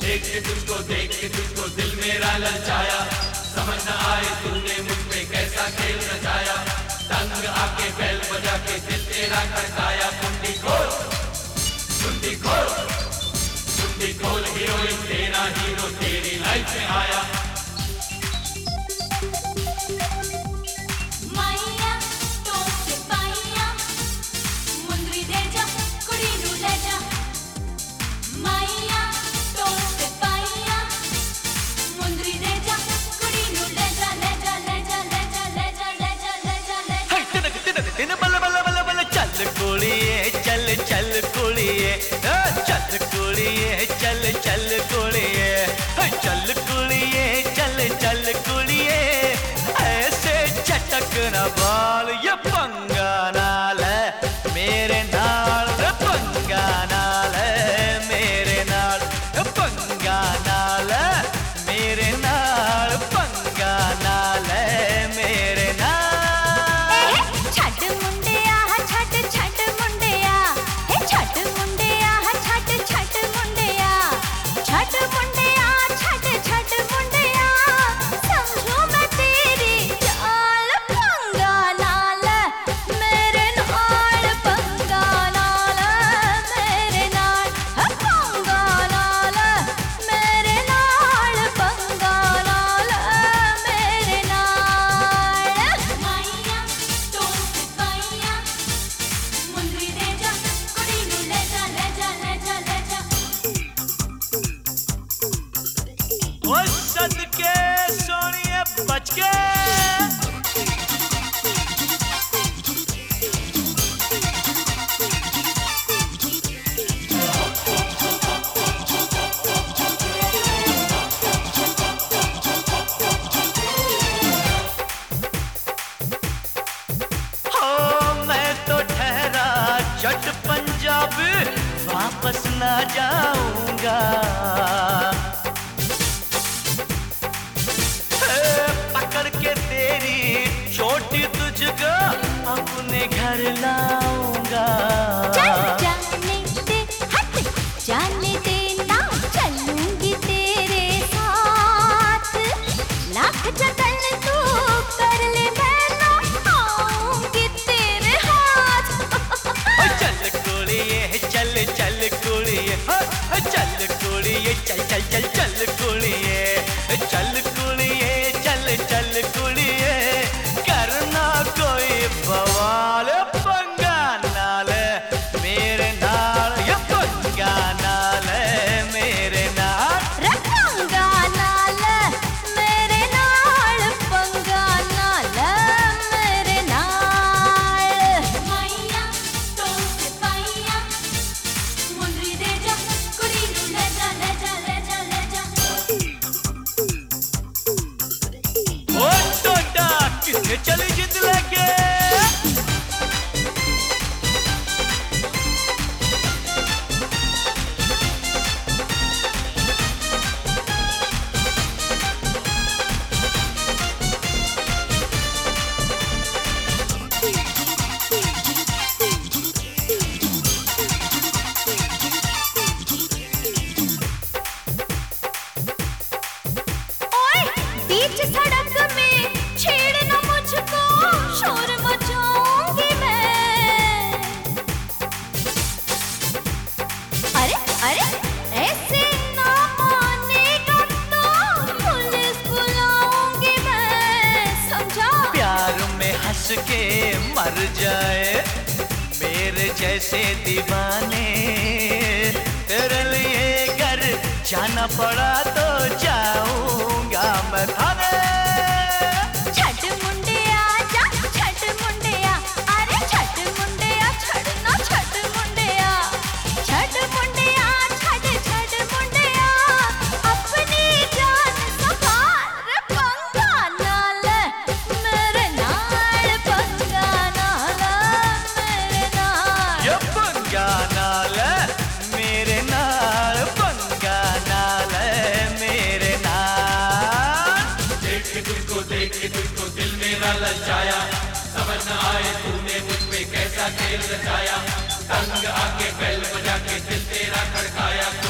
देख के तुझको दिल मेरा ललचाया, समझ न आए तूने मुझ पे कैसा खेल रचाया। तंग आके बैल बजा के दिल तेरा खड़काया। कुंडी खोल कुंडी खोल कुंडी खोल, हीरोइन तेरा हीरो तेरी लाइफ में आया। चल चल कुड़िए, चल कुड़िए, चल चल कुड़िए, चल कुड़िए, चल चल कुड़िए, ऐसे चटक न बाल ये पंगा नाल है मेरे नाल, पंगा नाल है मेरे नाल, पंगा नाल है मेरे नाल, पंगा नाल है मेरे नाल। सदके सोनिए बच के हो, मैं तो ठहरा जट पंजाब, वापस ना जाऊंगा। तुझको अपने घर लाऊंगा। जाने दे, हट जाने दे ना, चलूंगी तेरे साथ। लाख जतन तू कर ले, मैं ना आऊंगी तेरे हाथ। चल कुड़िए, चल चल कुड़िए, चल कुड़िए, चल चल चल चल कुड़िए, चल कुड़िए, चल चल कुड़िए, करना कोई बवाल, पंगा नाल मेरे नाल, ये पंगा नाल मेरे नाल, पंगा नाल मेरे नाल, पंगा नाल मेरे नाल। माइया तो सिपाहिया, मुंदरी दे जा कुड़ी नू, ले जा ले जा ले जा ले जा। ओ टोटा किसने चली जिद लगे। बीच सड़क में छेड़ना मुझको, शोर मचाऊंगी मैं। अरे अरे ऐसे ना मानेगा तो पुलिस बुलाऊंगी मैं, समझा। प्यार में हंस के मर जाए मेरे जैसे दीवाने, तेरे लिए घर जाना पड़ा तो जाऊंगा मैं थाने। छठ मुंडिया जा, छठ मुंडिया, अरे छठ मुंडिया, छड़ना छठ मुंडिया, छठ मुंडिया, छठ छठ मुंडिया, अपनी जान संभाल, पंगा नाल मेरे नाल, पंगा नाल मेरे नाल, ये पंगा नाल मेरे नाल, पंगा नाल मेरे नाल। देख के तुझको दिल मेरा ललचाया, समझ न आए तूने मुझ पे कैसा खेल रचाया। तंग आके बैल बजा के दिल तेरा खड़काया।